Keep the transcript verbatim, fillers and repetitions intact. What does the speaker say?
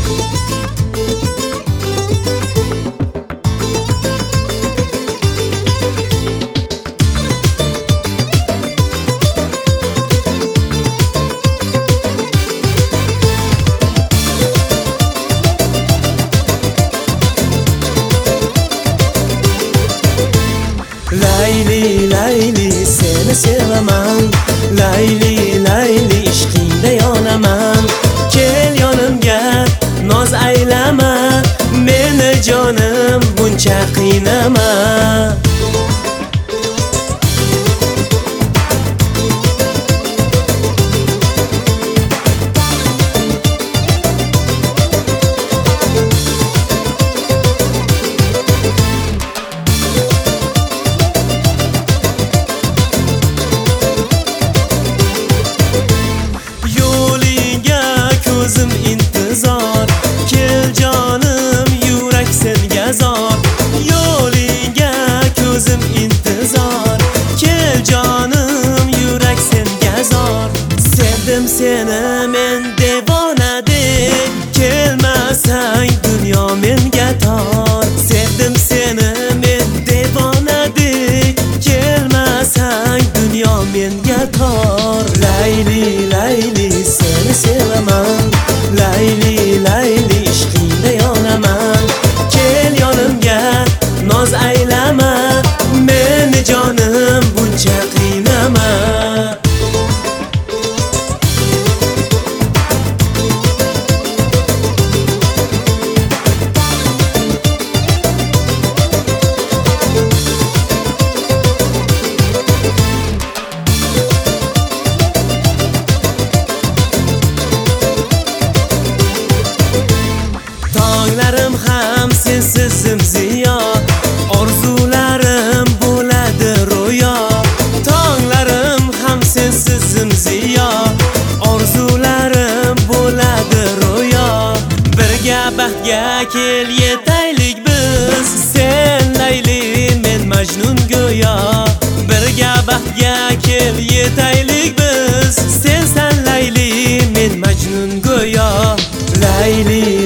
Layli layli seni sevaman, layli layli ishqingda yonaman. Kel yonimga noz aylama, meni jonim buncha qiynama. Ko'zim intizor, kel jonim yurak senga zor. Yo'lingga ko'zim intizor, kel jonim yurak senga zor. Sevdim seni men devonadek, kelmasang dunyo menga tor. Sevdim seni men devonadek, kelmasang dunyo menga tor. Layli layli seni sevaman, layli layli ishqingda yonaman. Kel yonimga noz aylama, meni jonim buncha qiynama. Tonglarim ham sensiz zimziyo, orzularim bo'ladi ro'yo. Tonglarim ham sensiz zimziyo, orzularim bo'ladi ro'yo. Birga baxtga kel yetaylik biz, sen Layli men Majnun go'yo. Birga baxtga kel yetaylik biz, sen san Layli men Majnun go'yo. Layli